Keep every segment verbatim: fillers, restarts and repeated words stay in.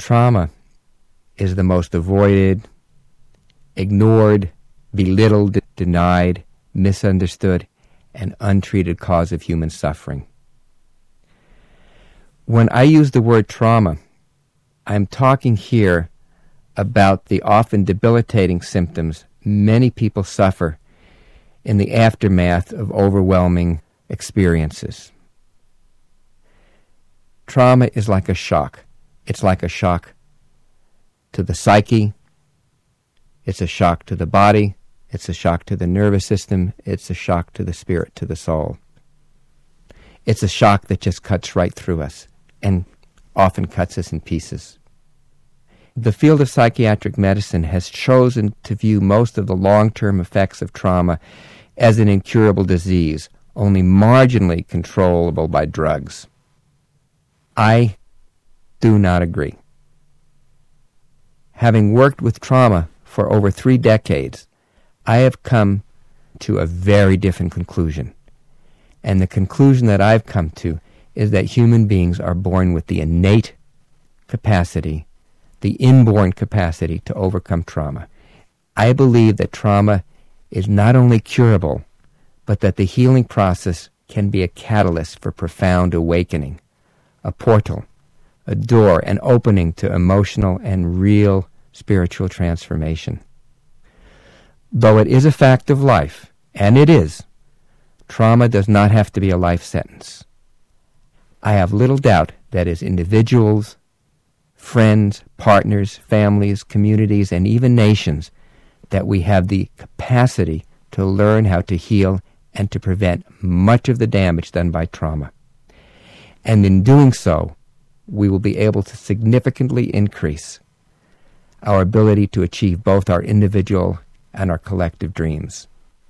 Trauma is the most avoided, ignored, belittled, denied, misunderstood, and untreated cause of human suffering. When I use the word trauma, I'm talking here about the often debilitating symptoms many people suffer in the aftermath of overwhelming experiences. Trauma is like a shock. It's like a shock to the psyche. It's a shock to the body. It's a shock to the nervous system. It's a shock to the spirit, to the soul. It's a shock that just cuts right through us and often cuts us in pieces. The field of psychiatric medicine has chosen to view most of the long-term effects of trauma as an incurable disease, only marginally controllable by drugs. I do not agree. Having worked with trauma for over three decades, I have come to a very different conclusion. And the conclusion that I've come to is that human beings are born with the innate capacity, the inborn capacity to overcome trauma. I believe that trauma is not only curable, but that the healing process can be a catalyst for profound awakening, a portal, a door, an opening to emotional and real spiritual transformation. Though it is a fact of life, and it is, trauma does not have to be a life sentence. I have little doubt that as individuals, friends, partners, families, communities, and even nations, that we have the capacity to learn how to heal and to prevent much of the damage done by trauma. And in doing so, we will be able to significantly increase our ability to achieve both our individual and our collective dreams.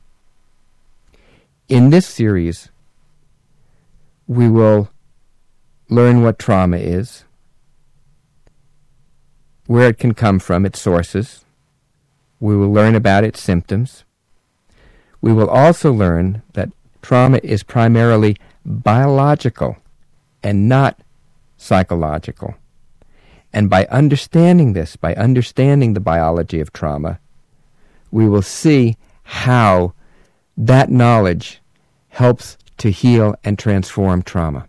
In this series, we will learn what trauma is, where it can come from, its sources. We will learn about its symptoms. We will also learn that trauma is primarily biological and not psychological. And by understanding this, by understanding the biology of trauma, we will see how that knowledge helps to heal and transform trauma.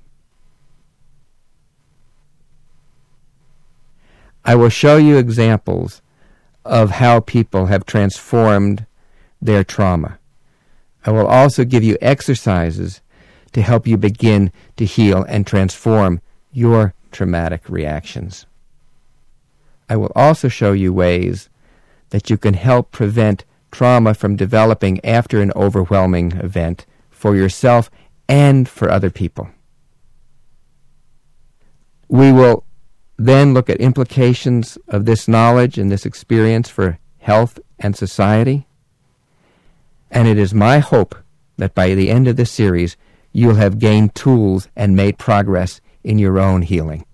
I will show you examples of how people have transformed their trauma. I will also give you exercises to help you begin to heal and transform your traumatic reactions. I will also show you ways that you can help prevent trauma from developing after an overwhelming event for yourself and for other people. We will then look at implications of this knowledge and this experience for health and society. And it is my hope that by the end of this series, you'll have gained tools and made progress in your own healing.